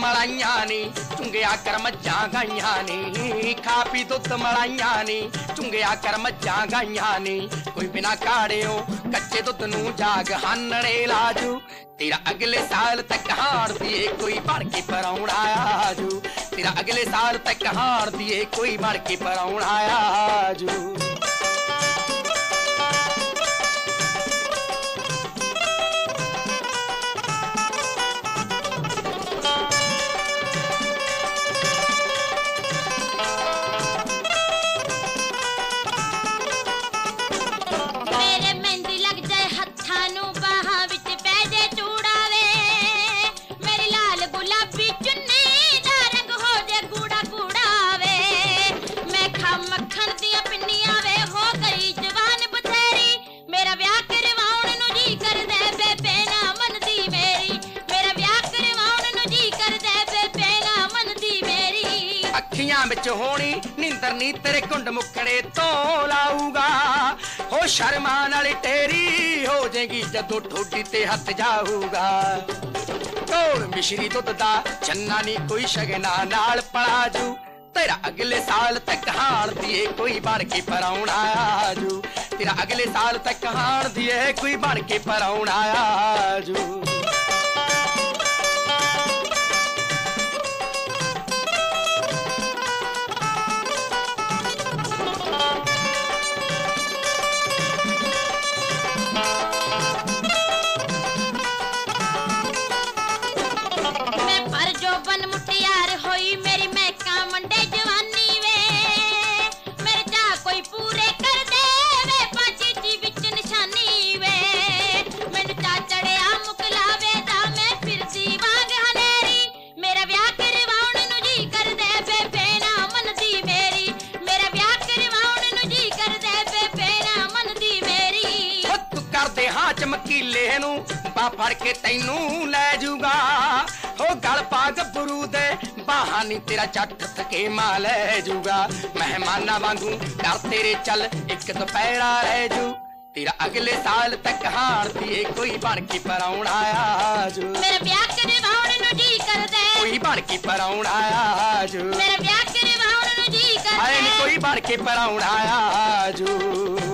ਮਲਾਈਆਂ ਨੀ ਚੁੰਗਿਆ ਕਰ ਮੱਝਾਂ ਗਾਈਆਂ ਨੀ ਖਾ ਪੀ ਦੁੱਧ ਮਲਾਈਆਂ ਨੀ ਚੁੰਗਿਆ ਕਰ ਮੱਝਾਂ ਗਾਈਆਂ ਨੀ ਕੋਈ ਬਿਨਾ ਕਾੜਿਓ ਕੱਚੇ ਦੁੱਧ ਨੂੰ ਜਾਗ ਹਾਨਣੇ ਲਾਜੂ तेरा अगले साल तक हार दिए कोई बढ़ के परौना आजू तेरा अगले साल तक हार दिए कोई बढ़ के परौना आजू ਵਿੱਚ ਹੋਣੀ ਨੀਂਦਰ ਨੀ ਤੇਰੇ ਕੁੰਡ ਮੁੱਕੜੇ ਤੋਂ ਲਾਊਗਾ ਹੋ ਸ਼ਰਮਾ ਨਾਲ ਤੇਰੀ ਹੋ ਜਾਏਗੀ ਜਦੋਂ ਠੋਡੀ ਤੇ ਹੱਥ ਜਾਊਗਾ ਢੋਲ ਮਿਸ਼ਰੀ ਦੁੱਧ ਦਾ ਚੰਨਾ ਨੀ ਕੋਈ ਸ਼ਗਨਾ ਨਾਲ ਪਲਾਜੂ तेरा अगले साल तक हार दिए कोई बढ़ के परौना आजू तेरा अगले साल तक हार दिए कोई बढ़ के परौना आजू चमकीले नू बा फड़ के तैनू लै जूगा हो गल पा गभरू दे बाहां नी तेरा चट थके मां लै जूगा मेहमाना वांगू कर तेरे चल एक दोपहरा रह जू तेरा अगले साल तक हार दिए कोई बन के परौना आजू मेरा ब्याह करवाउण नू जी करदे कोई बन के परौना आजू मेरा ब्याह करवाउण नू जी करदे आए नी कोई बन के परौना आजू